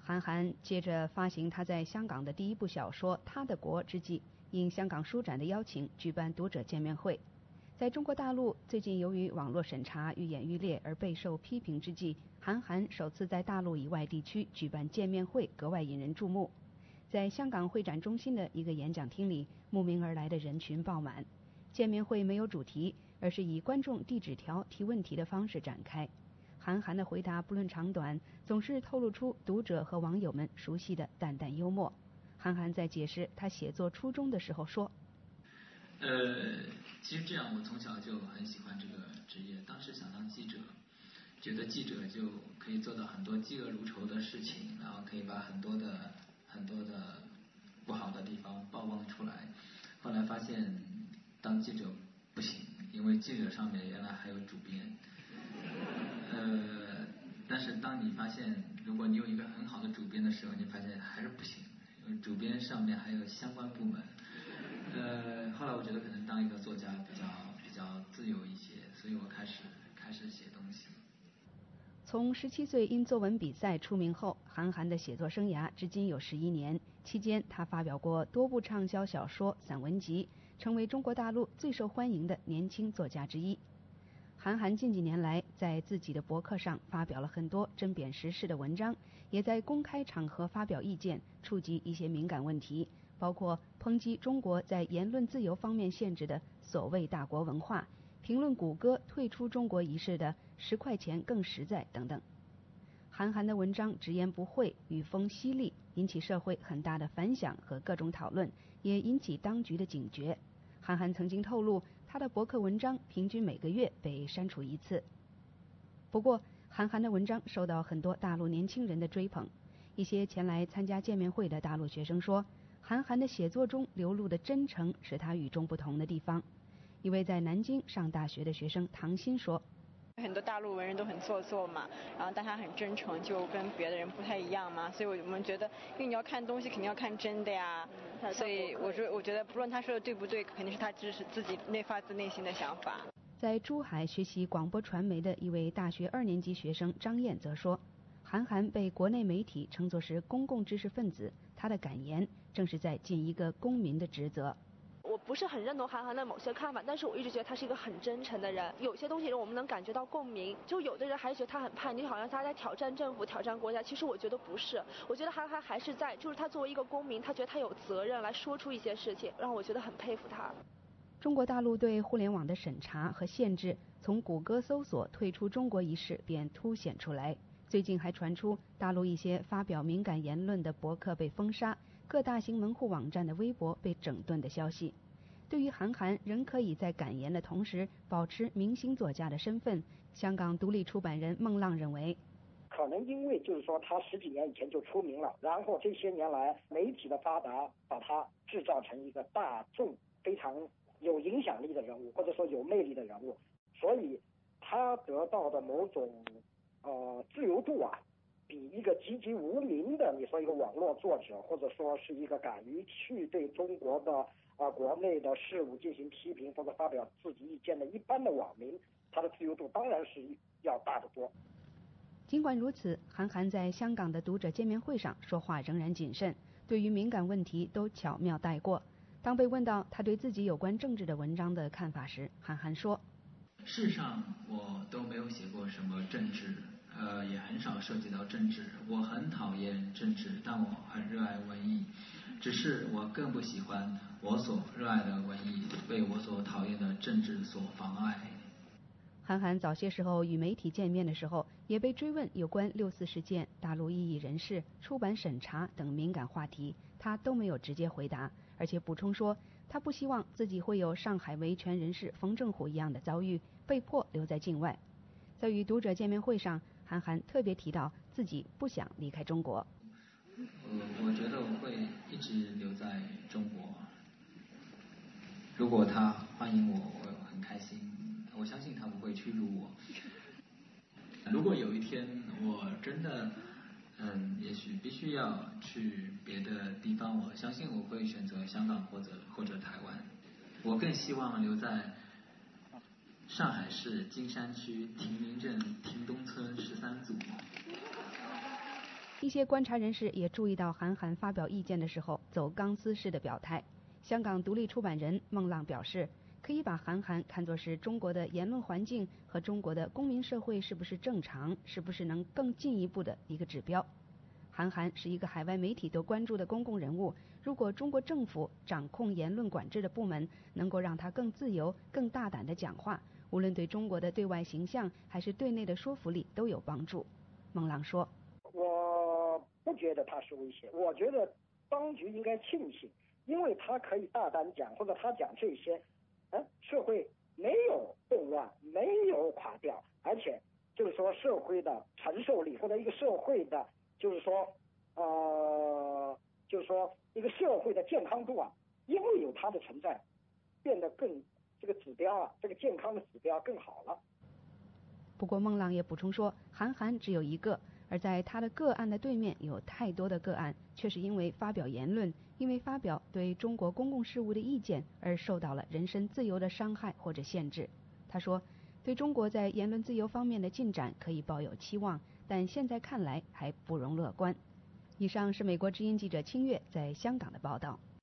韩寒接着发行他在香港的第一部小说《他的国》之际，应香港书展的邀请举办读者见面会。在中国大陆最近由于网络审查愈演愈烈而备受批评之际，韩寒首次在大陆以外地区举办见面会，格外引人注目。在香港会展中心的一个演讲厅里，慕名而来的人群爆满。见面会没有主题，而是以观众递纸条提问题的方式展开。韩寒的回答不论长短，总是透露出读者和网友们熟悉的淡淡幽默。韩寒在解释他写作初衷的时候说， 其实这样，我从小就很喜欢这个职业。当时想当记者，觉得记者就可以做到很多嫉恶如仇的事情，然后可以把很多的不好的地方曝光出来。后来发现当记者不行，因为记者上面原来还有主编。但是当你发现如果你有一个很好的主编的时候，你发现还是不行，因为主编上面还有相关部门。后来我觉得可能当一个作家比较自由一些，所以我开始写东西。 从17岁因作文比赛出名后，韩寒的写作生涯至今有11年，期间他发表过多部畅销小说、散文集，成为中国大陆最受欢迎的年轻作家之一。韩寒近几年来在自己的博客上发表了很多针砭时事的文章，也在公开场合发表意见，触及一些敏感问题，包括抨击中国在言论自由方面限制的所谓大国文化，评论谷歌退出中国一事的10块钱更实在等等。韩寒的文章直言不讳，语风犀利，引起社会很大的反响和各种讨论，也引起当局的警觉。韩寒曾经透露，他的博客文章平均每个月被删除1次。不过，韩寒的文章受到很多大陆年轻人的追捧。一些前来参加见面会的大陆学生说，韩寒的写作中流露的真诚是他与众不同的地方。一位在南京上大学的学生唐鑫说， 很多大陆文人都很做作嘛，然后但他很真诚，就跟别的人不太一样嘛，所以我们觉得，因为你要看东西肯定要看真的呀，所以我觉得不论他说的对不对，肯定是他支持自己发自内心的想法。 在珠海学习广播传媒的一位大学2年级学生张燕则说，韩寒被国内媒体称作是公共知识分子，他的感言正是在尽一个公民的职责。 我不是很认同韩寒的某些看法，但是我一直觉得他是一个很真诚的人。有些东西我们能感觉到共鸣，就有的人还是觉得他很叛逆，好像他在挑战政府、挑战国家。其实我觉得不是，我觉得韩寒还是在，就是他作为一个公民，他觉得他有责任来说出一些事情，让我觉得很佩服他。 中国大陆对互联网的审查和限制，从谷歌搜索退出中国一事便凸显出来。最近还传出大陆一些发表敏感言论的博客被封杀，各大型门户网站的微博被整顿的消息。对于韩寒仍可以在感言的同时保持明星作家的身份，香港独立出版人孟浪认为， 可能因为就是说他10几年以前就出名了，然后这些年来媒体的发达把他制造成一个大众非常有影响力的人物，或者说有魅力的人物，所以他得到的某种自由度啊，比一个籍籍无名的你说一个网络作者，或者说是一个敢于去对中国的国内的事物进行批评或者发表自己意见的一般的网民，他的自由度当然是要大得多。 尽管如此，韩寒在香港的读者见面会上说话仍然谨慎，对于敏感问题都巧妙带过。当被问到他对自己有关政治的文章的看法时，韩寒说， 事实上我都没有写过什么政治，也很少涉及到政治。我很讨厌政治，但我很热爱文艺，只是我更不喜欢我所热爱的文艺被我所讨厌的政治所妨碍。 韩寒早些时候与媒体见面的时候，也被追问有关6·4事件、大陆异议人士、出版审查等敏感话题，他都没有直接回答，而且补充说，他不希望自己会有上海维权人士冯正虎一样的遭遇，被迫留在境外。在与读者见面会上，韩寒特别提到自己不想离开中国。 我觉得我会一直留在中国，如果他欢迎我，我很开心。我相信他不会屈辱我。如果有一天我真的也许必须要去别的地方，我相信我会选择香港或者台湾。我更希望留在上海市金山区亭林镇亭东村13组。 一些观察人士也注意到韩寒发表意见的时候走钢丝式的表态。香港独立出版人孟浪表示，可以把韩寒看作是中国的言论环境和中国的公民社会是不是正常，是不是能更进一步的一个指标。韩寒是一个海外媒体都关注的公共人物，如果中国政府掌控言论管制的部门能够让他更自由、更大胆地讲话，无论对中国的对外形象还是对内的说服力都有帮助。孟浪说， 我不觉得他是威胁，我觉得当局应该庆幸，因为他可以大胆讲，或者他讲这些，社会没有动乱，没有垮掉，而且就是说社会的承受力，或者一个社会的就是说一个社会的健康度啊，因为有它的存在，变得更这个指标啊，这个健康的指标更好了。 不过孟浪也补充说，韩寒只有一个，而在他的个案的对面有太多的个案，却是因为发表言论，因为发表对中国公共事务的意见而受到了人身自由的伤害或者限制。他说，对中国在言论自由方面的进展可以抱有期望，但现在看来还不容乐观。以上是美国之音记者清月在香港的报道。